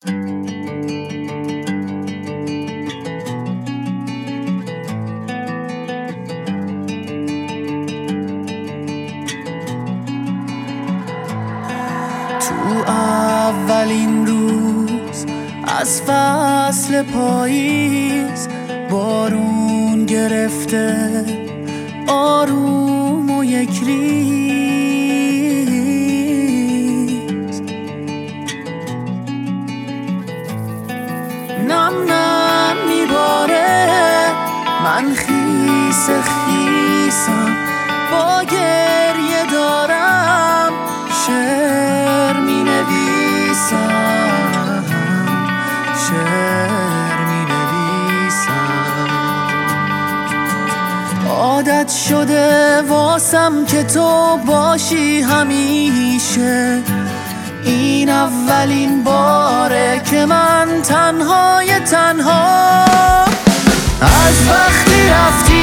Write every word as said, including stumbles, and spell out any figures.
تو اولین روز از فصل پاییز بارون گرفته آروم و یک ریز، نم نم میباره من خیس خیسم با گریه دارم شعر می نویسم شعر می نویسم. عادت شده واسم که تو باشی همیشه، این اولین باره که من تنهای تنها از وقتی رفتی